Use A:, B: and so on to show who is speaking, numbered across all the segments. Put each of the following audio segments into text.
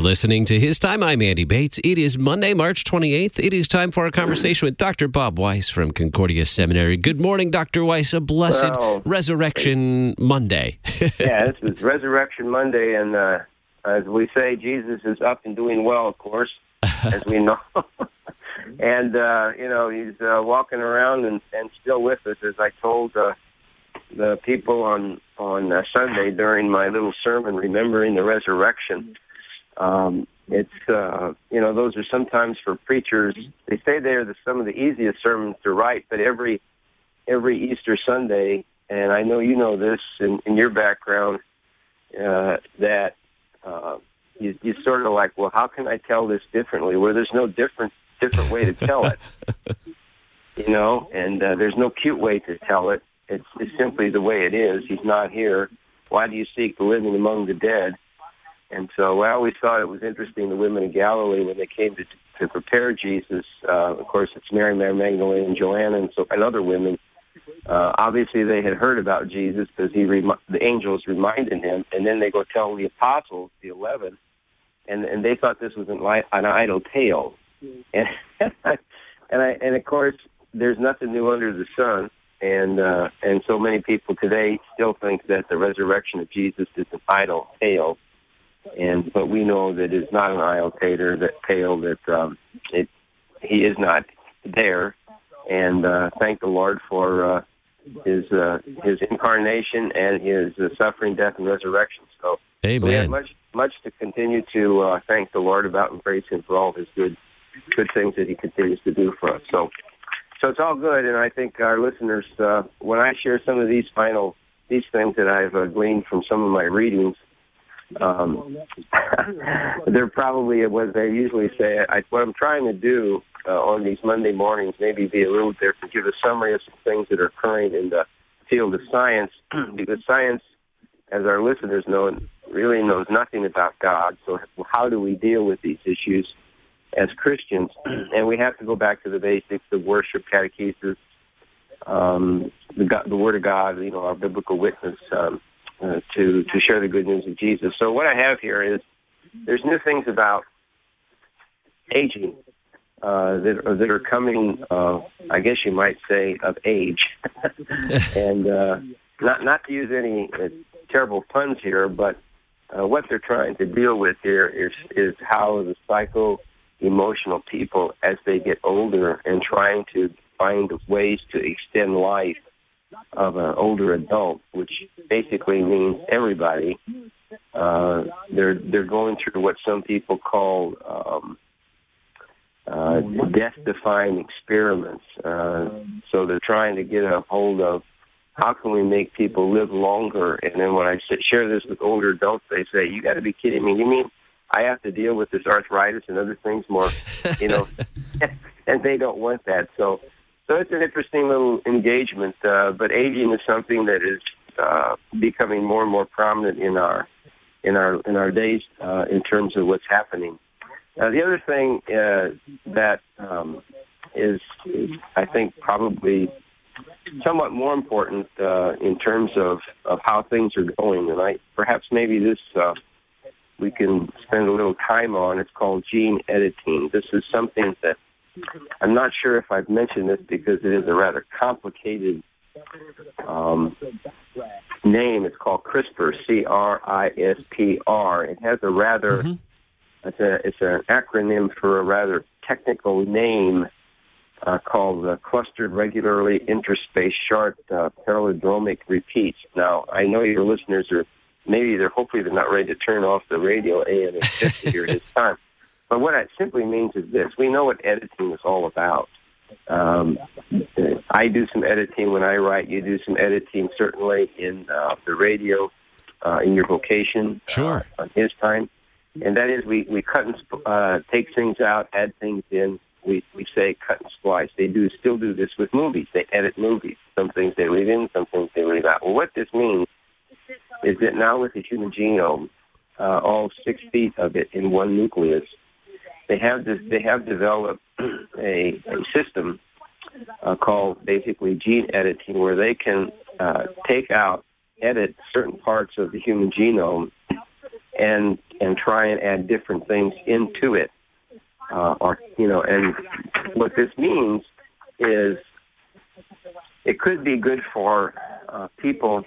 A: listening to His Time. I'm Andy Bates. It is Monday, March 28th. It is time for our conversation with Dr. Bob Weiss from Concordia Seminary. Good morning, Dr. Weiss. A blessed Resurrection Monday.
B: Yeah, this is Resurrection Monday, and as we say, Jesus is up and doing well, of course, as we know. And, he's walking around and still with us, as I told the people on Sunday during my little sermon, remembering the resurrection. Those are sometimes for preachers. They say they're some of the easiest sermons to write, but every Easter Sunday, and I know you know this in your background, that you sort of like, well, how can I tell this differently? Well, there's no different way to tell it, and there's no cute way to tell it. It's simply the way it is. He's not here. Why do you seek the living among the dead? And so I always thought it was interesting, the women of Galilee, when they came to prepare Jesus, of course, it's Mary Magdalene and Joanna and other women. Obviously, they had heard about Jesus because the angels reminded him, and then they go tell the apostles, the 11, and they thought this was an idle tale. And of course, there's nothing new under the sun. And so many people today still think that the resurrection of Jesus is an idle tale, but we know that it's not an idle tale. That he is not there, and thank the Lord for his incarnation and his suffering, death, and resurrection. So
A: Amen.
B: We have much to continue to thank the Lord about and praise Him for all His good things that He continues to do for us. So it's all good, and I think our listeners, when I share some of these things that I've gleaned from some of my readings, they're probably what they usually say. What I'm trying to do on these Monday mornings, maybe be a little different, give a summary of some things that are occurring in the field of science, because science, as our listeners know, really knows nothing about God. So how do we deal with these issues as Christians? And we have to go back to the basics of worship, catechesis, the Word of God, our biblical witness, to share the good news of Jesus. So what I have here is there's new things about aging that are coming, I guess you might say, of age. And not to use any terrible puns here, but what they're trying to deal with here is how the psycho-emotional people, as they get older and trying to find ways to extend life of an older adult, which basically means everybody, they're going through what some people call death-defying experiments. So they're trying to get a hold of how can we make people live longer. And then when I share this with older adults, they say, "You got to be kidding me! You mean I have to deal with this arthritis and other things more, and they don't want that." So it's an interesting little engagement. But aging is something that is becoming more and more prominent in our days in terms of what's happening. The other thing that is, I think, probably somewhat more important in terms of how things are going, and perhaps maybe this we can spend a little time on. It's called gene editing. This is something that I'm not sure if I've mentioned this because it is a rather complicated name. It's called CRISPR, CRISPR. It has a rather it's an acronym for a rather technical name called Clustered Regularly Interspaced Short Palindromic Repeats. Now, I know your listeners hopefully they're not ready to turn off the radio AM and just to hear this time. But what it simply means is this. We know what editing is all about. I do some editing when I write. You do some editing, certainly, in the radio, in your vocation.
A: Sure.
B: On His Time. And that is we cut and take things out, add things in. We say cut and splice. They still do this with movies. They edit movies. Some things they leave in, some things they leave out. Well, what this means is that now with the human genome, all 6 feet of it in one nucleus, they have developed a system called basically gene editing, where they can edit certain parts of the human genome and try and add different things into it. And what this means is it could be good for people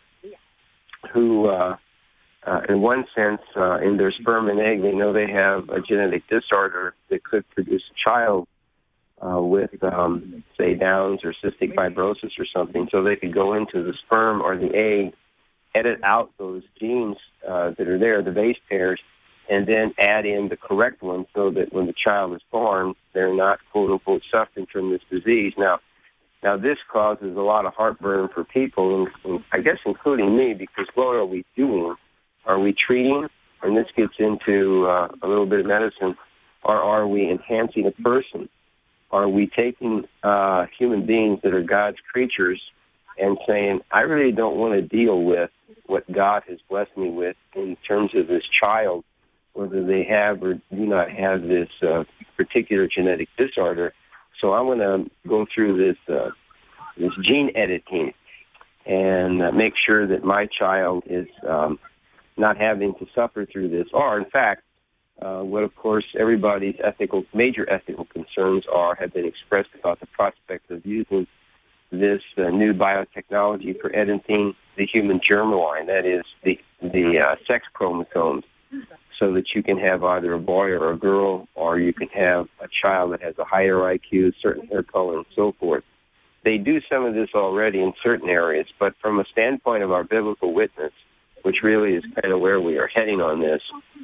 B: who, in one sense, in their sperm and egg, they know they have a genetic disorder that could produce a child with, say, Downs or cystic fibrosis or something. So they could go into the sperm or the egg, edit out those genes that are there, the base pairs, and then add in the correct ones so that when the child is born, they're not, quote-unquote, suffering from this disease. Now, this causes a lot of heartburn for people, and I guess including me, because what are we doing? Are we treating? And this gets into a little bit of medicine. Or are we enhancing a person? Are we taking human beings that are God's creatures and saying, I really don't want to deal with what God has blessed me with in terms of this child, whether they have or do not have this particular genetic disorder. So I want to go through this gene editing and make sure that my child is not having to suffer through this. Or, in fact, what, of course, everybody's major ethical concerns have been expressed about the prospect of using this new biotechnology for editing the human germline, that is, the sex chromosomes, so that you can have either a boy or a girl, or you can have a child that has a higher IQ, certain hair color, and so forth. They do some of this already in certain areas, but from a standpoint of our biblical witness, which really is kind of where we are heading on this,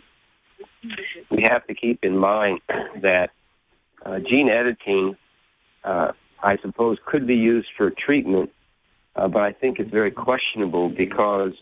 B: we have to keep in mind that gene editing, I suppose, could be used for treatment, but I think it's very questionable because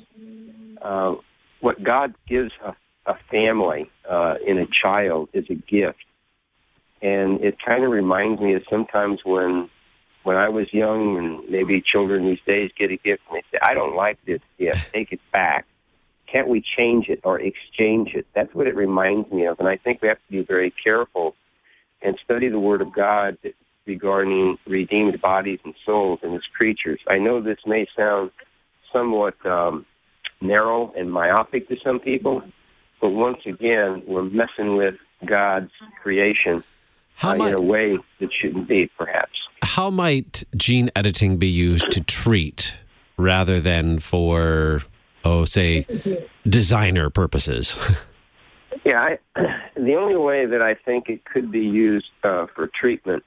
B: what God gives a family in a child is a gift. And it kind of reminds me of sometimes when I was young, and maybe children these days get a gift and they say, I don't like this gift, take it back. Can't we change it or exchange it? That's what it reminds me of. And I think we have to be very careful and study the Word of God regarding redeemed bodies and souls and His creatures. I know this may sound somewhat narrow and myopic to some people, but once again, we're messing with God's creation in a way that shouldn't be, perhaps.
A: How might gene editing be used to treat rather than for, say, designer purposes?
B: Yeah, the only way that I think it could be used for treatment,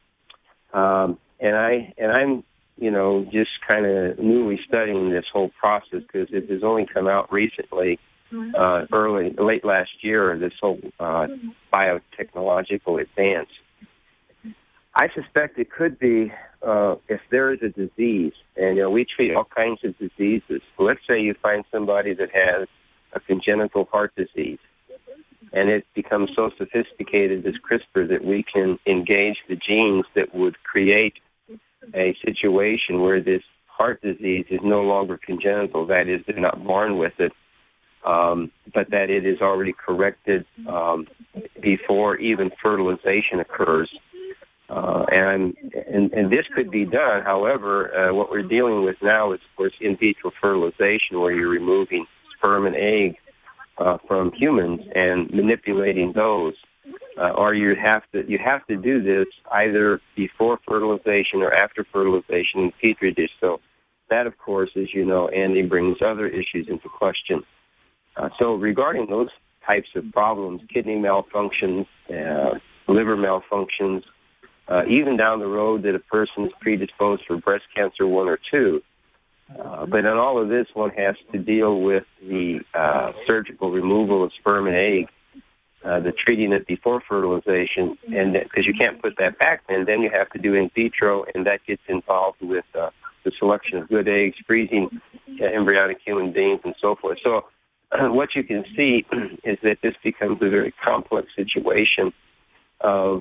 B: and I'm just kind of newly studying this whole process because it has only come out recently, late last year, this whole biotechnological advance. I suspect it could be if there is a disease, and we treat all kinds of diseases. Let's say you find somebody that has a congenital heart disease, and it becomes so sophisticated, this CRISPR, that we can engage the genes that would create a situation where this heart disease is no longer congenital. That is, they're not born with it, but that it is already corrected before even fertilization occurs. And this could be done. However, what we're dealing with now is, of course, in vitro fertilization, where you're removing sperm and egg from humans and manipulating those. Or you have to do this either before fertilization or after fertilization in Petri dish. So that, of course, as you know, Andy, brings other issues into question. So regarding those types of problems, kidney malfunctions, liver malfunctions, even down the road that a person is predisposed for breast cancer 1 or 2. But in all of this, one has to deal with the surgical removal of sperm and egg, the treating it before fertilization, and because you can't put that back then you have to do in vitro, and that gets involved with the selection of good eggs, freezing embryonic human beings, and so forth. So what you can see is that this becomes a very complex situation of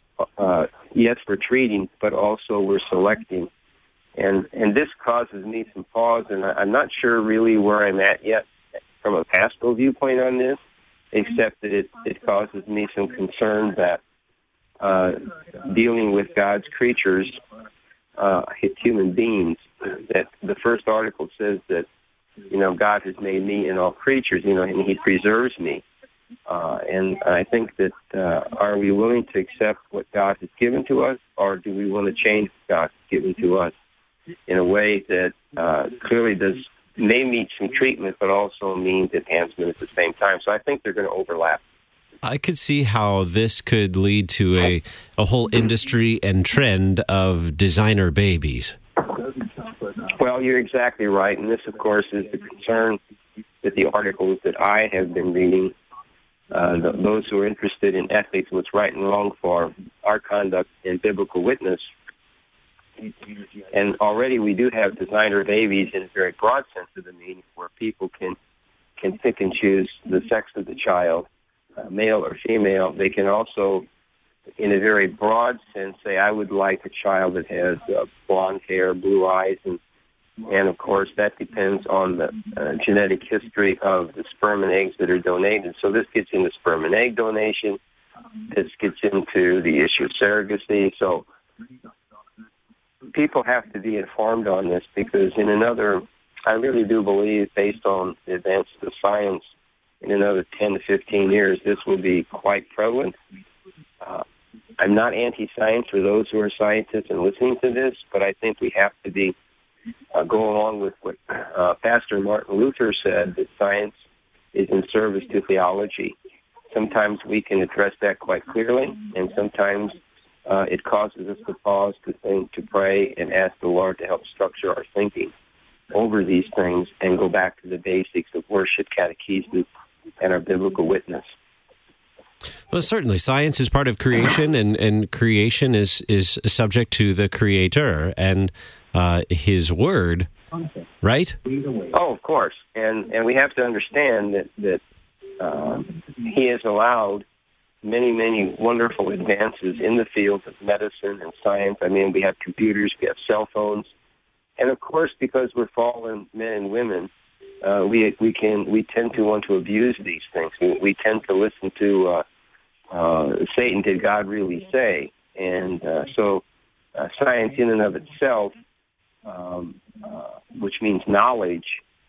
B: yes, we're treating, but also we're selecting. And this causes me some pause, and I'm not sure really where I'm at yet from a pastoral viewpoint on this, except that it causes me some concern that dealing with God's creatures, human beings, that the first article says that God has made me and all creatures, and He preserves me. And I think that are we willing to accept what God has given to us, or do we want to change what God has given to us in a way that clearly may meet some treatment, but also means enhancement at the same time? So I think they're going to overlap.
A: I could see how this could lead to a whole industry and trend of designer babies.
B: Well, you're exactly right. And this, of course, is the concern that the articles that I have been reading, those who are interested in ethics, what's right and wrong for our conduct and biblical witness. And already we do have designer babies in a very broad sense of the meaning, where people can pick and choose the sex of the child, male or female. They can also, in a very broad sense, say, I would like a child that has blonde hair, blue eyes, and of course that depends on the genetic history of the sperm and eggs that are donated. So this gets into sperm and egg donation. This gets into the issue of surrogacy. So people have to be informed on this, because I really do believe, based on the advances of science, in another 10 to 15 years, this will be quite prevalent. I'm not anti-science for those who are scientists and listening to this, but I think we have to be go along with what Pastor Martin Luther said, that science is in service to theology. Sometimes we can address that quite clearly, and sometimes it causes us to pause, to think, to pray, and ask the Lord to help structure our thinking over these things and go back to the basics of worship, catechesis, and our biblical witness.
A: Well, certainly, science is part of creation, and creation is subject to the Creator and His Word, right?
B: Oh, of course, and we have to understand that He has allowed many, many wonderful advances in the field of medicine and science. I mean, we have computers, we have cell phones, and of course, because we're fallen men and women, we tend to want to abuse these things. We tend to listen to Satan. Did God really say? And so science in and of itself, which means knowledge,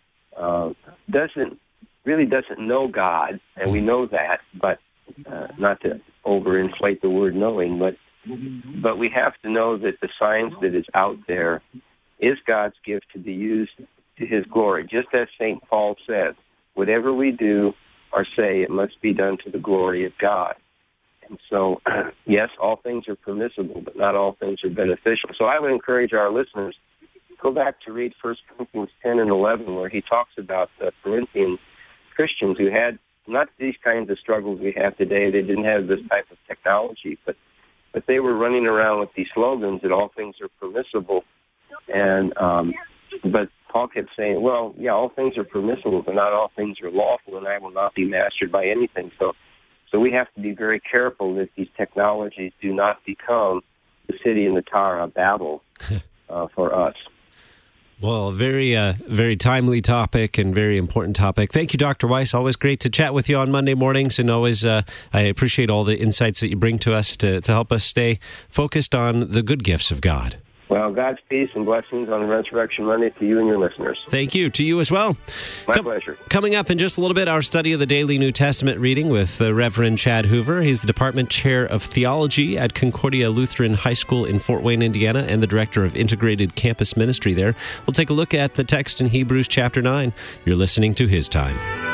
B: doesn't know God, and we know that, but not to overinflate the word knowing, but we have to know that the science that is out there is God's gift to be used to His glory. Just as St. Paul says, whatever we do or say, it must be done to the glory of God. And so, yes, all things are permissible, but not all things are beneficial. So I would encourage our listeners, go back to read 1 Corinthians 10 and 11, where he talks about the Corinthian Christians who had not these kinds of struggles we have today. They didn't have this type of technology, but they were running around with these slogans that all things are permissible. And but Paul kept saying, well, yeah, all things are permissible, but not all things are lawful, and I will not be mastered by anything. So we have to be very careful that these technologies do not become the city in the Tower of Babel for us.
A: Well, very, very timely topic and very important topic. Thank you, Dr. Weiss. Always great to chat with you on Monday mornings, and always I appreciate all the insights that you bring to us to help us stay focused on the good gifts of God.
B: Well, God's peace and blessings on Resurrection Monday to you and your listeners.
A: Thank you. To you as well.
B: My pleasure.
A: Coming up in just a little bit, our study of the Daily New Testament reading with the Reverend Chad Hoover. He's the Department Chair of Theology at Concordia Lutheran High School in Fort Wayne, Indiana, and the Director of Integrated Campus Ministry there. We'll take a look at the text in Hebrews chapter 9. You're listening to His Time.